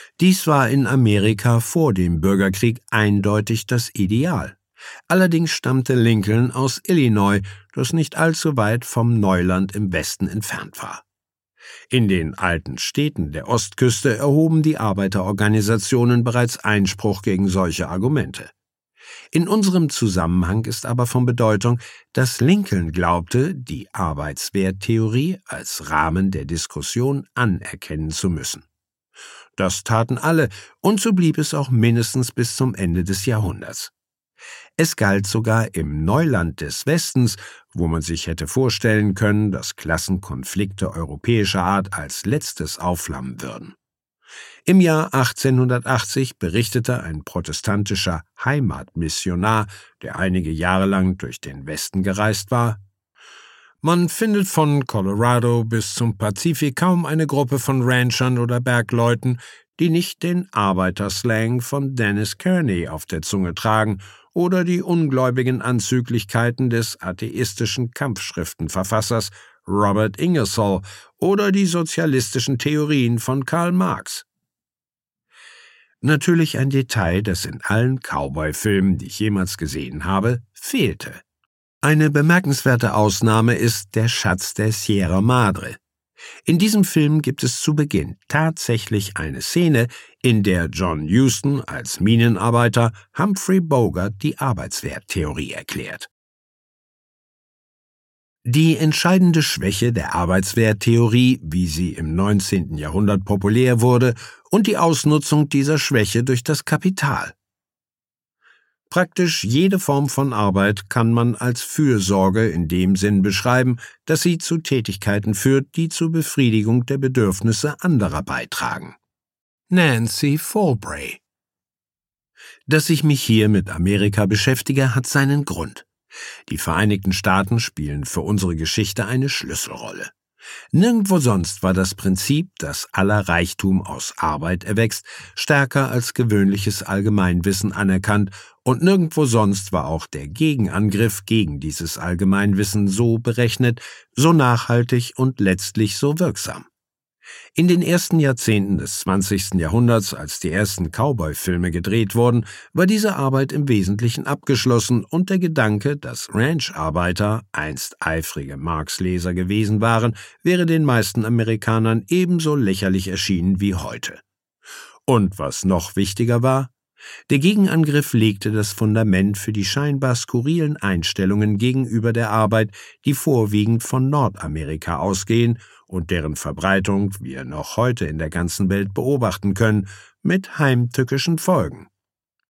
Dies war in Amerika vor dem Bürgerkrieg eindeutig das Ideal. Allerdings stammte Lincoln aus Illinois, das nicht allzu weit vom Neuland im Westen entfernt war. In den alten Städten der Ostküste erhoben die Arbeiterorganisationen bereits Einspruch gegen solche Argumente. In unserem Zusammenhang ist aber von Bedeutung, dass Lincoln glaubte, die Arbeitswerttheorie als Rahmen der Diskussion anerkennen zu müssen. Das taten alle, und so blieb es auch mindestens bis zum Ende des Jahrhunderts. Es galt sogar im Neuland des Westens, wo man sich hätte vorstellen können, dass Klassenkonflikte europäischer Art als letztes aufflammen würden. Im Jahr 1880 berichtete ein protestantischer Heimatmissionar, der einige Jahre lang durch den Westen gereist war: Man findet von Colorado bis zum Pazifik kaum eine Gruppe von Ranchern oder Bergleuten, die nicht den Arbeiterslang von Dennis Kearney auf der Zunge tragen oder die ungläubigen Anzüglichkeiten des atheistischen Kampfschriftenverfassers Robert Ingersoll oder die sozialistischen Theorien von Karl Marx. Natürlich ein Detail, das in allen Cowboy-Filmen, die ich jemals gesehen habe, fehlte. Eine bemerkenswerte Ausnahme ist Der Schatz der Sierra Madre. In diesem Film gibt es zu Beginn tatsächlich eine Szene, in der John Huston als Minenarbeiter Humphrey Bogart die Arbeitswerttheorie erklärt. Die entscheidende Schwäche der Arbeitswerttheorie, wie sie im 19. Jahrhundert populär wurde, und die Ausnutzung dieser Schwäche durch das Kapital. Praktisch jede Form von Arbeit kann man als Fürsorge in dem Sinn beschreiben, dass sie zu Tätigkeiten führt, die zur Befriedigung der Bedürfnisse anderer beitragen. Nancy Folbray. Dass ich mich hier mit Amerika beschäftige, hat seinen Grund. Die Vereinigten Staaten spielen für unsere Geschichte eine Schlüsselrolle. Nirgendwo sonst war das Prinzip, dass aller Reichtum aus Arbeit erwächst, stärker als gewöhnliches Allgemeinwissen anerkannt, und nirgendwo sonst war auch der Gegenangriff gegen dieses Allgemeinwissen so berechnet, so nachhaltig und letztlich so wirksam. In den ersten Jahrzehnten des 20. Jahrhunderts, als die ersten Cowboy-Filme gedreht wurden, war diese Arbeit im Wesentlichen abgeschlossen und der Gedanke, dass Rancharbeiter einst eifrige Marx-Leser gewesen waren, wäre den meisten Amerikanern ebenso lächerlich erschienen wie heute. Und was noch wichtiger war: Der Gegenangriff legte das Fundament für die scheinbar skurrilen Einstellungen gegenüber der Arbeit, die vorwiegend von Nordamerika ausgehen und deren Verbreitung wir noch heute in der ganzen Welt beobachten können, mit heimtückischen Folgen.